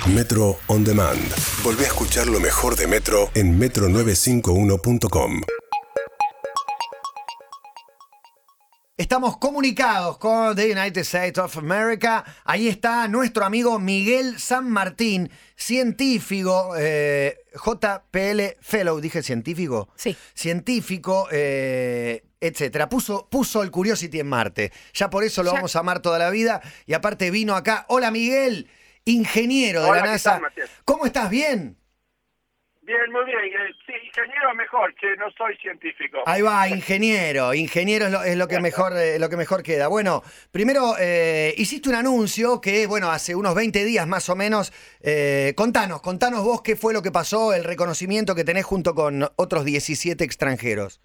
Metro On Demand. Volvé a escuchar lo mejor de Metro en metro951.com. Estamos comunicados con The United States of America. Ahí está nuestro amigo Miguel San Martín, científico, JPL Fellow, ¿dije científico? Sí. Científico, etcétera. Puso el Curiosity en Marte. Ya por eso lo vamos a amar toda la vida. Y aparte vino acá. Hola Miguel, ingeniero de la NASA. ¿Qué tal, Matías? ¿Cómo estás? ¿Bien? Bien, muy bien. Sí, ingeniero mejor, que no soy científico. Ahí va, ingeniero. Ingeniero es lo que mejor queda. Bueno, primero hiciste un anuncio que, bueno, hace unos 20 días más o menos. Contanos vos qué fue lo que pasó, el reconocimiento que tenés junto con otros 17 extranjeros.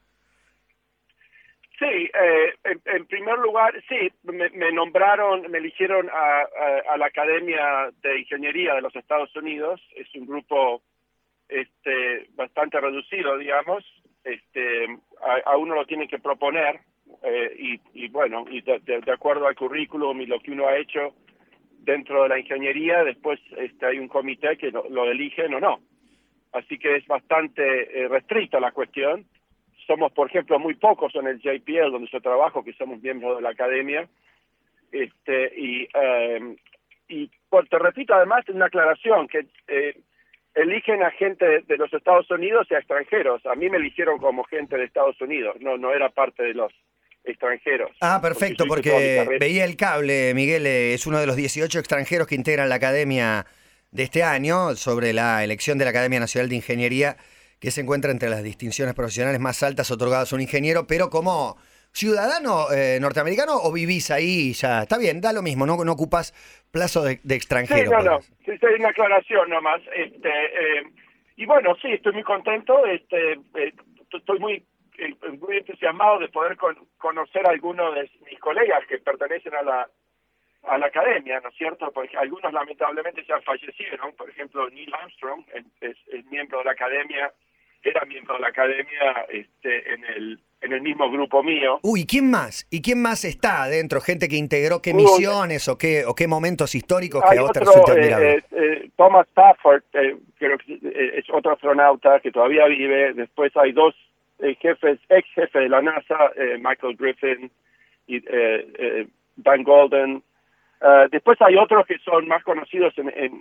Sí, en primer lugar, sí, me nombraron, me eligieron a la Academia de Ingeniería de los Estados Unidos. Es un grupo bastante reducido, digamos. A uno lo tienen que proponer y bueno, y de acuerdo al currículum y lo que uno ha hecho dentro de la ingeniería, después hay un comité que lo eligen o no. Así que es bastante restricta la cuestión. Somos, por ejemplo, muy pocos en el JPL, donde yo trabajo, que somos miembros de la academia. Y pues, te repito, además, una aclaración, que eligen a gente de los Estados Unidos y a extranjeros. A mí me eligieron como gente de Estados Unidos, no era parte de los extranjeros. Ah, perfecto, porque veía el cable, Miguel, es uno de los 18 extranjeros que integran la academia de este año, sobre la elección de la Academia Nacional de Ingeniería, que se encuentra entre las distinciones profesionales más altas otorgadas a un ingeniero, pero como ciudadano norteamericano, o vivís ahí y ya está bien, da lo mismo, no ocupas plazo de extranjero. Sí, sí, una aclaración nomás. Y bueno, sí, estoy muy contento, estoy muy entusiasmado de poder conocer a algunos de mis colegas que pertenecen a la academia, ¿no es cierto? Porque algunos lamentablemente ya fallecieron. Por ejemplo, Neil Armstrong es miembro de la academia, era miembro de la academia en el mismo grupo mío. Uy, ¿quién más? ¿Y quién más está adentro? ¿Gente que integró qué misiones o qué momentos históricos que a vos te resulta admirable? Thomas Stafford, creo que es otro astronauta que todavía vive. Después hay dos ex jefes de la NASA, Michael Griffin y Dan Golden. Después hay otros que son más conocidos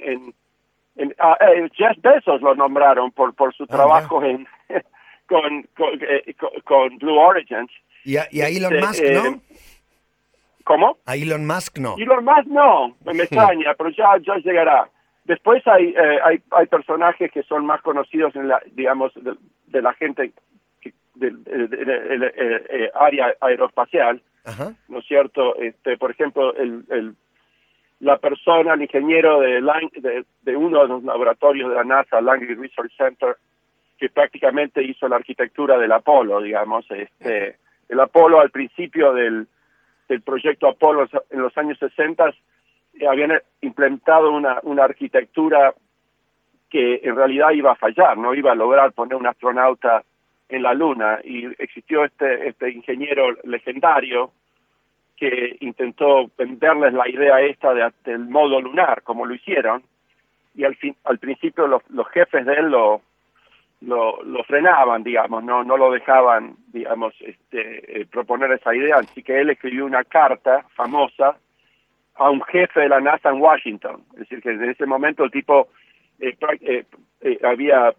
Jeff Bezos lo nombraron por su trabajo con Blue Origin. ¿Y a Elon Musk no? ¿Cómo? A Elon Musk no. Elon Musk no, me extraña, pero ya llegará. Después hay personajes que son más conocidos en de la gente del área aeroespacial. Ajá. ¿No es cierto? Por ejemplo, el ingeniero de uno de los laboratorios de la NASA, Langley Research Center, que prácticamente hizo la arquitectura del Apolo, digamos. El Apolo, al principio del proyecto Apolo en los años 60, habían implementado una arquitectura que en realidad iba a fallar, no iba a lograr poner un astronauta en la Luna, y existió este ingeniero legendario que intentó venderles la idea del modo lunar, como lo hicieron, y al principio los jefes de él lo frenaban, digamos, no lo dejaban, digamos, proponer esa idea. Así que él escribió una carta famosa a un jefe de la NASA en Washington. Es decir, que en ese momento el tipo había,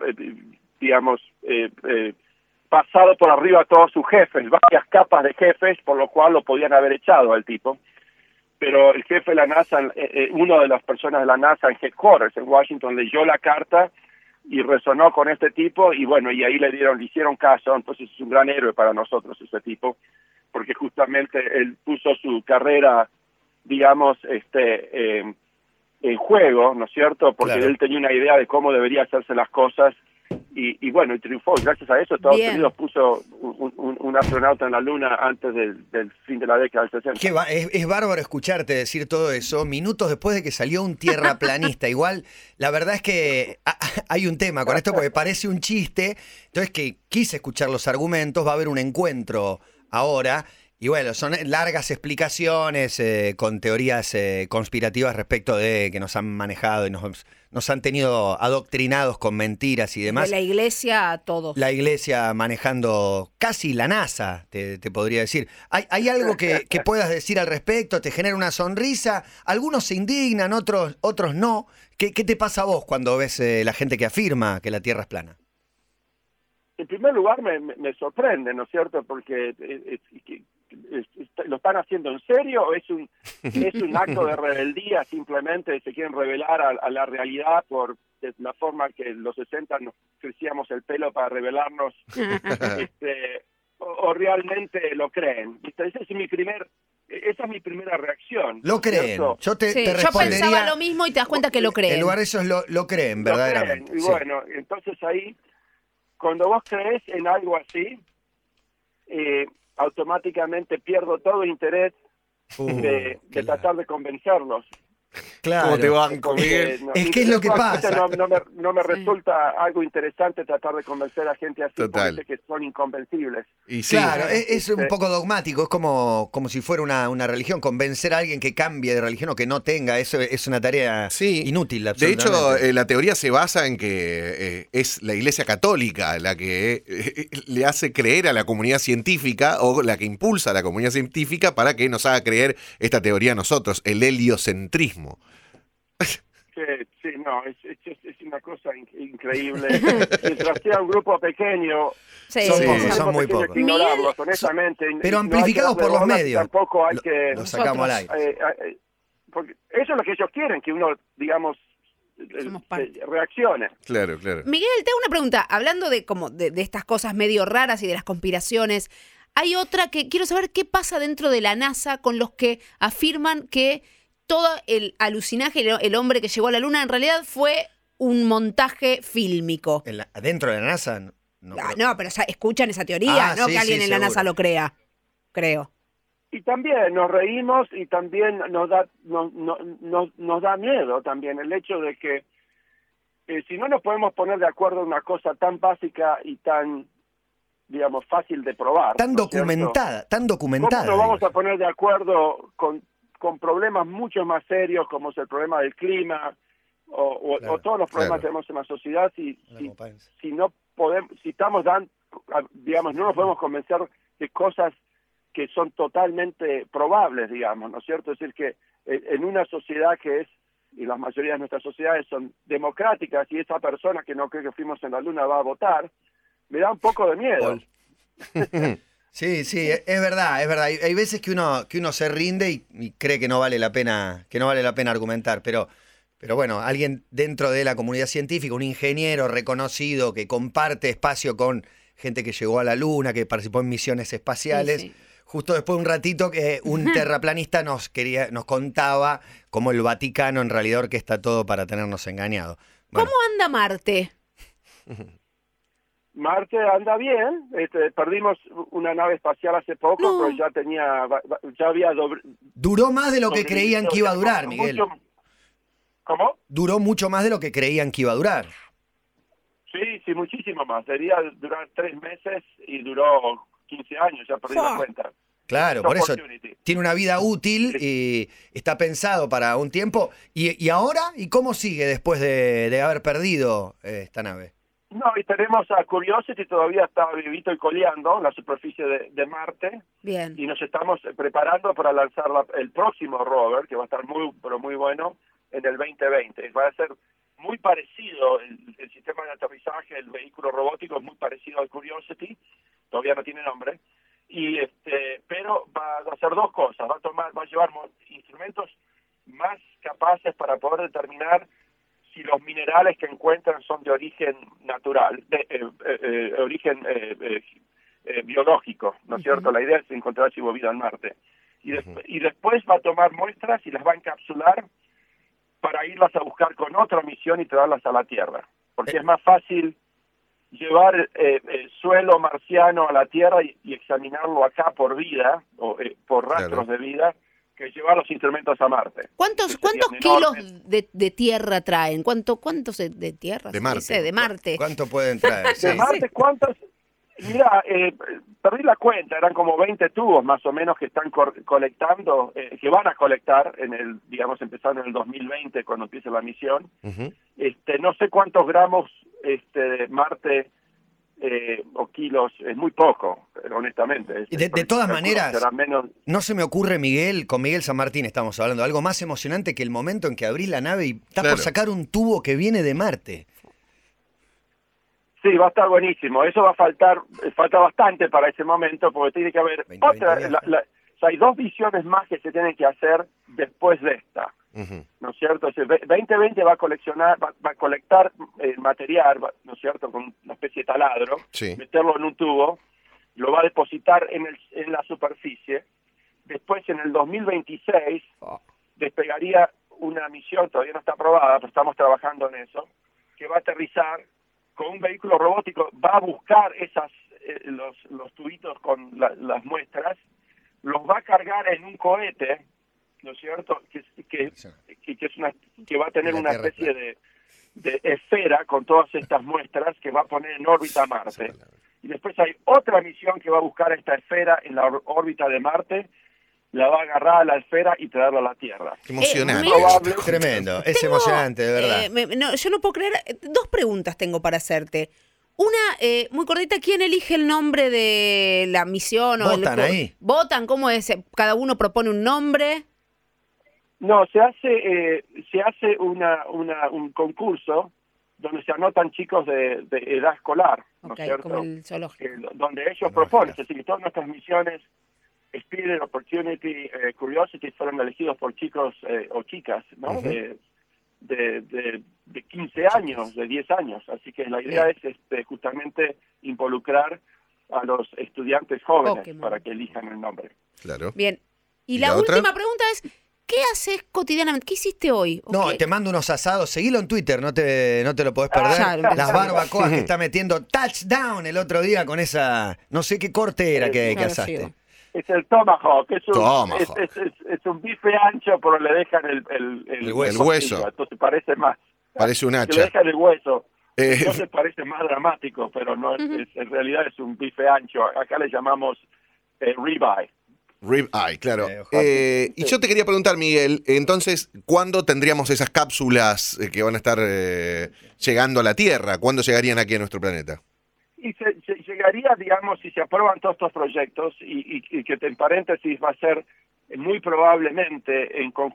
pasado por arriba a todos sus jefes, varias capas de jefes, por lo cual lo podían haber echado al tipo. Pero el jefe de la NASA, una de las personas de la NASA en Headquarters en Washington, leyó la carta y resonó con este tipo, y bueno, y ahí le hicieron caso. Entonces es un gran héroe para nosotros ese tipo, porque justamente él puso su carrera, digamos, en juego, ¿no es cierto? Porque claro, él tenía una idea de cómo debería hacerse las cosas, y bueno, y triunfó. Gracias a eso Estados Unidos puso un astronauta en la Luna antes del fin de la década del 60. Es bárbaro escucharte decir todo eso minutos después de que salió un tierraplanista. Igual, la verdad es que hay un tema con esto, porque parece un chiste. Entonces, que quise escuchar los argumentos. Va a haber un encuentro ahora Y bueno, son largas explicaciones con teorías conspirativas respecto de que nos han manejado y nos han tenido adoctrinados con mentiras y demás. De la iglesia a todos. La iglesia manejando casi la NASA, te podría decir. ¿Hay algo que puedas decir al respecto? ¿Te genera una sonrisa? Algunos se indignan, otros no. ¿Qué te pasa a vos cuando ves la gente que afirma que la Tierra es plana? En primer lugar, me sorprende, ¿no es cierto? Porque ¿lo están haciendo en serio o es un acto de rebeldía? Simplemente se quieren revelar a la realidad de la forma que en los 60 nos crecíamos el pelo para revelarnos, o realmente lo creen. Esa es mi primera reacción. Lo creen. ¿Cierto? Yo Yo pensaba lo mismo y te das cuenta que lo creen. En lugar de eso lo creen, verdaderamente. Y bueno, entonces ahí, cuando vos crees en algo así, automáticamente pierdo todo interés de tratar de convencerlos. Claro. ¿Cómo te banco, Miguel? Es que es lo que pasa. No me resulta algo interesante tratar de convencer a gente así, Total. porque que son inconvencibles. Y sí. Claro, es un poco dogmático, es como si fuera una religión. Convencer a alguien que cambie de religión o que no tenga, eso es una tarea inútil. De hecho, la teoría se basa en que es la Iglesia Católica la que le hace creer a la comunidad científica, o la que impulsa a la comunidad científica para que nos haga creer esta teoría a nosotros, el heliocentrismo. Sí, no, es una cosa increíble. Mientras sea un grupo pequeño, son muy pocos. Ignorarlos, honestamente. Pero amplificados por los medios. Tampoco hay que... Lo sacamos al aire. Porque eso es lo que ellos quieren, que uno, digamos, reaccione. Claro. Miguel, te hago una pregunta. Hablando de estas cosas medio raras y de las conspiraciones, hay otra que quiero saber qué pasa dentro de la NASA con los que afirman que todo el alucinaje, el hombre que llegó a la Luna, en realidad fue un montaje fílmico. ¿Dentro de la NASA? No, pero escuchan esa teoría, no que alguien en la NASA lo crea, creo. Y también nos reímos y también nos da miedo también el hecho de que si no nos podemos poner de acuerdo en una cosa tan básica y tan, digamos, fácil de probar. Tan documentada. ¿Cómo nos vamos a poner de acuerdo con problemas mucho más serios como es el problema del clima o todos los problemas que tenemos en la sociedad si no podemos, si estamos digamos, no nos podemos convencer de cosas que son totalmente probables, digamos, ¿no es cierto? Es decir, que en una sociedad y la mayoría de nuestras sociedades son democráticas, y esa persona que no cree que fuimos en la Luna va a votar, me da un poco de miedo. Sí, es verdad. Hay veces que uno se rinde y cree que no vale la pena argumentar, pero bueno, alguien dentro de la comunidad científica, un ingeniero reconocido que comparte espacio con gente que llegó a la Luna, que participó en misiones espaciales, justo después de un ratito que un terraplanista nos contaba cómo el Vaticano en realidad orquesta todo para tenernos engañados. Bueno. ¿Cómo anda Marte? Marte anda bien, perdimos una nave espacial hace poco, pero ya había Duró más de lo que creían que iba a durar, Miguel. ¿Cómo? Duró mucho más de lo que creían que iba a durar. Sí, muchísimo más. Debería durar 3 meses y duró 15 años, ya perdí la cuenta. Claro, por eso tiene una vida útil y está pensado para un tiempo. ¿Y ahora? ¿Y cómo sigue después de haber perdido esta nave? No, y tenemos a Curiosity, todavía está vivito y coleando en la superficie de Marte. Bien. Y nos estamos preparando para lanzar el próximo rover, que va a estar pero muy bueno, en el 2020. Va a ser muy parecido, el sistema de aterrizaje, el vehículo robótico es muy parecido al Curiosity, todavía no tiene nombre, pero va a hacer 2 cosas. Va a llevar instrumentos más capaces para poder determinar si los minerales que encuentran son de origen natural, de origen biológico, ¿no es cierto? La idea es encontrar si hubo vida en Marte. Y después va a tomar muestras y las va a encapsular para irlas a buscar con otra misión y traerlas a la Tierra. Porque es más fácil llevar suelo marciano a la Tierra y examinarlo acá por vida, o por rastros de vida, que llevar los instrumentos a Marte. ¿Cuántos kilos de tierra traen? ¿Cuántos de tierra? De Marte. De Marte. ¿Cuánto pueden traer? De Marte, ¿cuántos? Mira, perdí la cuenta, eran como 20 tubos más o menos que están colectando, que van a colectar empezando en el 2020 cuando empiece la misión. Ujú. No sé cuántos gramos de Marte o kilos, es muy poco, honestamente. De todas maneras, será menos. no se me ocurre, Miguel, con Miguel San Martín estamos hablando, algo más emocionante que el momento en que abrís la nave y está Claro. por sacar un tubo que viene de Marte. Sí, va a estar buenísimo. Eso va a falta bastante para ese momento, porque tiene que haber 20, otra. 20 días. O sea, hay 2 misiones más que se tienen que hacer después de esta, Ujú. ¿no es cierto? O sea, 2020 va a colectar material, ¿no es cierto?, con una especie de taladro, Sí. meterlo en un tubo, lo va a depositar en la superficie. Después, en el 2026, despegaría una misión, todavía no está aprobada, pero estamos trabajando en eso, que va a aterrizar con un vehículo robótico, va a buscar los tubitos con las muestras, los va a cargar en un cohete, ¿no es cierto?, que va a tener La una Tierra especie de esfera con todas estas muestras que va a poner en órbita Marte. Y después hay otra misión que va a buscar esta esfera en la órbita de Marte, la va a agarrar a la esfera y traerla a la Tierra. Qué emocionante. mira- Probable. Tremendo, es Tengo, emocionante, de verdad. yo no puedo creer. 2 preguntas tengo para hacerte. Una, muy cortita, ¿quién elige el nombre de la misión? ¿Votan ahí? ¿Votan? ¿Cómo es? ¿Cada uno propone un nombre? No, se hace un concurso donde se anotan chicos de edad escolar, ¿no Ok, es cierto? como el zoológico. Donde ellos proponen, es decir, todas nuestras misiones, Spirit, Opportunity, Curiosity, fueron elegidos por chicos o chicas, ¿no? Ujú. de 15 años, de 10 años. Así que la idea es justamente involucrar a los estudiantes jóvenes Pokémon. para que elijan el nombre. Claro. Bien. Y ¿Y la la otra? última pregunta es, ¿qué haces cotidianamente? ¿Qué hiciste hoy? ¿O No, qué? te mando unos asados, seguilo en Twitter, no te lo podés perder. ya lo empecé. Las barbacoas que está metiendo touchdown el otro día con esa, no sé qué corte era que No lo asaste. sigo. Es el tomahawk, Tomahawk. es un bife ancho, pero le dejan el hueso. El hueso. entonces parece más. Parece un Que le hacha. dejan el hueso. Eh, Entonces parece más dramático, pero no en realidad es un bife ancho. Acá le llamamos ribeye. Rib Eye, claro. Ojalá. Y yo te quería preguntar, Miguel, entonces, ¿cuándo tendríamos esas cápsulas que van a estar llegando a la Tierra? ¿Cuándo llegarían aquí a nuestro planeta? Y se llegaría, digamos, si se aprueban todos estos proyectos, y que en paréntesis va a ser muy probablemente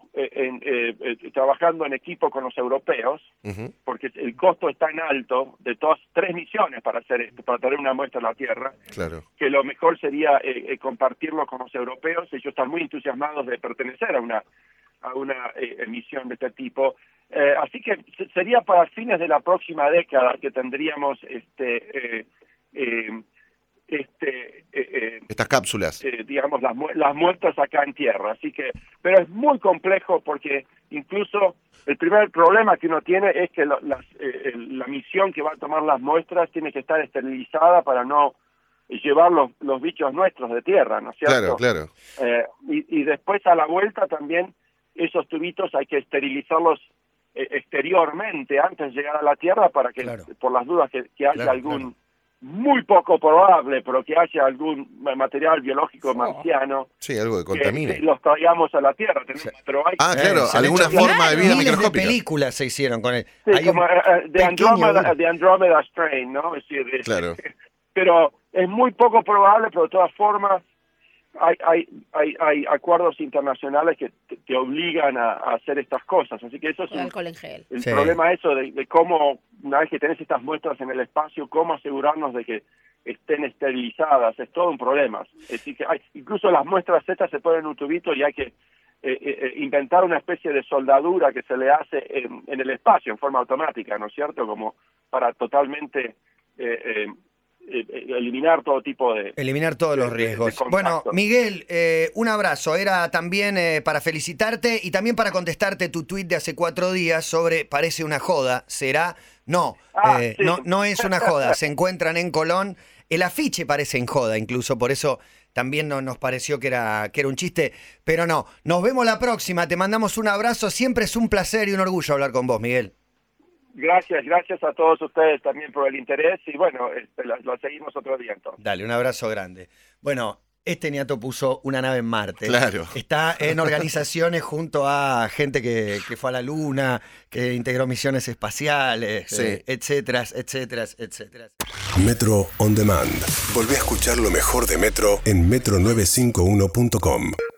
trabajando en equipo con los europeos, Ujú. porque el costo es tan alto de todas 3 misiones para hacer esto, para traer una muestra a la Tierra, Claro. que lo mejor sería compartirlo con los europeos. Ellos están muy entusiasmados de pertenecer a una misión de este tipo. Así que sería para fines de la próxima década que tendríamos Estas cápsulas. digamos, las muestras acá en tierra. Así que, pero es muy complejo porque incluso el primer problema que uno tiene es que la misión que va a tomar las muestras tiene que estar esterilizada para no llevar los bichos nuestros de tierra, ¿no es cierto? Claro, claro. Y después a la vuelta también esos tubitos hay que esterilizarlos exteriormente antes de llegar a la tierra para que, Claro. por las dudas que haya Claro, algún, claro. muy poco probable, pero que haya algún material biológico marciano Sí, algo que que contamine. los traigamos a la tierra. Pero hay Ah, claro, se han alguna hecho forma de vida miles de microscópica. películas se hicieron con él. sí, Hay como un de Andromeda, pequeño- de Andromeda Strain, ¿no? Es decir, Claro. pero es muy poco probable, pero de todas formas hay acuerdos internacionales que te obligan a hacer estas cosas. Así que eso es Con alcohol en gel. el Sí. problema eso de cómo, una vez que tenés estas muestras en el espacio, cómo asegurarnos de que estén esterilizadas, es todo un problema. Es decir, que incluso las muestras estas se ponen en un tubito y hay que inventar una especie de soldadura que se le hace en el espacio, en forma automática, ¿no es cierto? Como para totalmente eliminar todo tipo de... Eliminar todos los de riesgos. contacto. Bueno, Miguel, un abrazo. Era también para felicitarte y también para contestarte tu tuit de hace 4 días sobre parece una joda. ¿Será? No, Sí. no es una joda. Se encuentran en Colón. El afiche parece en joda, incluso por eso también nos pareció que era un chiste. Pero no, nos vemos la próxima. Te mandamos un abrazo. Siempre es un placer y un orgullo hablar con vos, Miguel. Gracias a todos ustedes también por el interés y bueno, lo seguimos otro día entonces. Dale, un abrazo grande. Bueno, este niato puso una nave en Marte. Claro. Está en organizaciones junto a gente que fue a la Luna, que integró misiones espaciales, Sí. etcétera, etcétera, etcétera. Metro On Demand. Volvé a escuchar lo mejor de Metro en metro951.com.